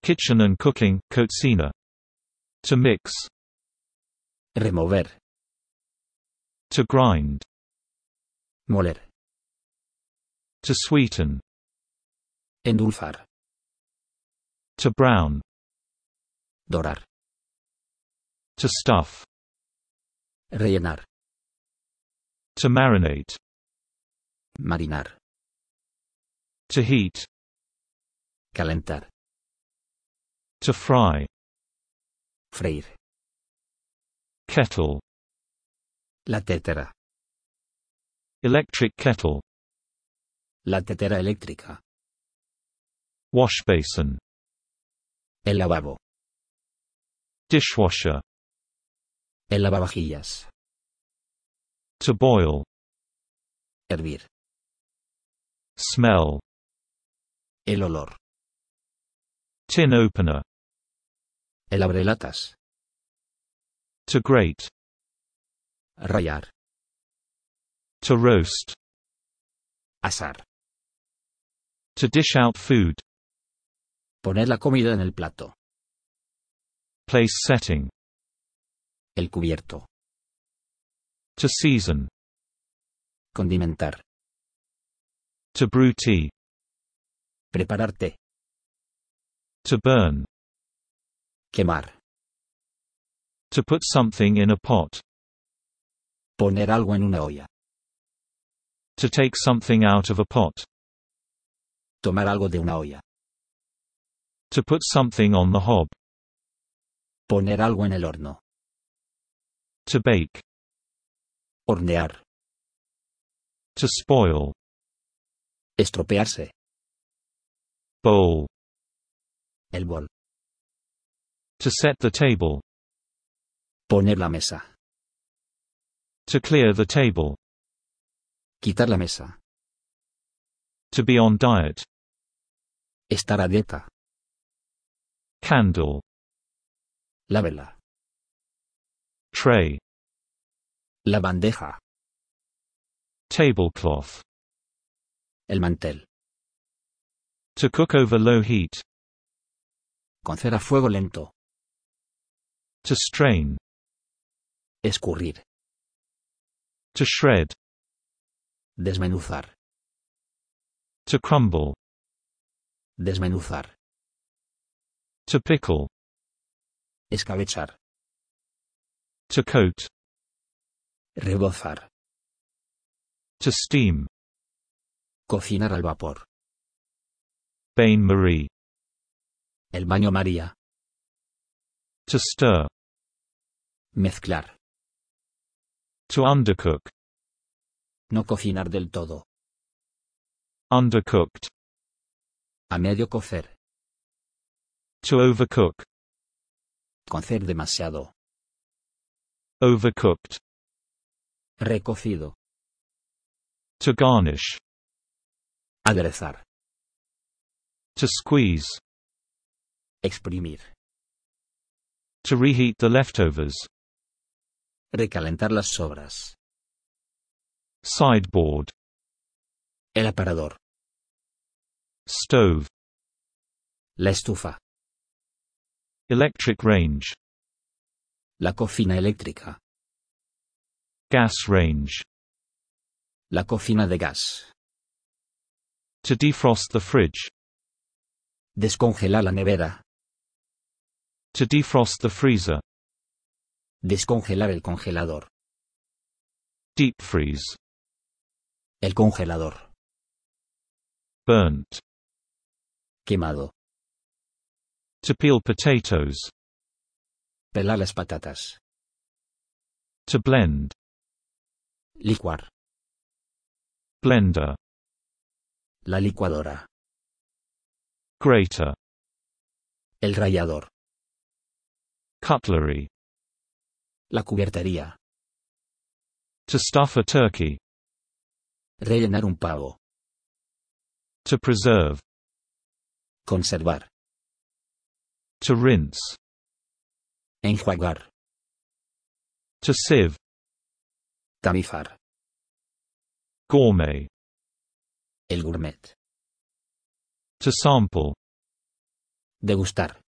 Kitchen and cooking, cocina. To mix. Remover. To grind. Moler. To sweeten. Endulzar. To brown. Dorar. To stuff. Rellenar. To marinate. Marinar. To heat. Calentar. To fry. Freír. Kettle. La tetera. Electric kettle. La tetera eléctrica. Wash basin. El lavabo. Dishwasher. El lavavajillas. To boil. Hervir. Smell. El olor. Tin opener. El abrelatas. To grate. Rallar. To roast. Asar. To dish out food. Poner la comida en el plato. Place setting. El cubierto. To season. Condimentar. To brew tea. Preparar té. To burn. Quemar. To put something in a pot. Poner algo en una olla. To take something out of a pot. Tomar algo de una olla. To put something on the hob. Poner algo en el horno. To bake. Hornear. To spoil. Estropearse. Bowl. El bol. To set the table. Poner la mesa. To clear the table. Quitar la mesa. To be on diet. Estar a dieta. Candle. La vela. Tray. La bandeja. Tablecloth. El mantel. To cook over low heat. Cocer a fuego lento. To strain. Escurrir. To shred. Desmenuzar. To crumble. Desmenuzar. To pickle. Escabechar. To coat. Rebozar. To steam. Cocinar al vapor. Bain-marie. El baño María. To stir. Mezclar. To undercook. No cocinar del todo. Undercooked. A medio cocer. To overcook. Cocer demasiado. Overcooked. Recocido. To garnish. Aderezar. To squeeze. Exprimir. To reheat the leftovers. Recalentar las sobras. Sideboard. El aparador. Stove. La estufa. Electric range. La cocina eléctrica. Gas range. La cocina de gas. To defrost the fridge. Descongelar la nevera. To defrost the freezer. Descongelar el congelador. Deep freeze. El congelador. Burnt. Quemado. To peel potatoes. Pelar las patatas. To blend. Licuar. Blender. La licuadora. Grater. El rallador. Cutlery. La cubiertería. To stuff a turkey. Rellenar un pavo. To preserve. Conservar. To rinse. Enjuagar. To sieve. Tamizar. Gourmet. El gourmet. To sample. Degustar.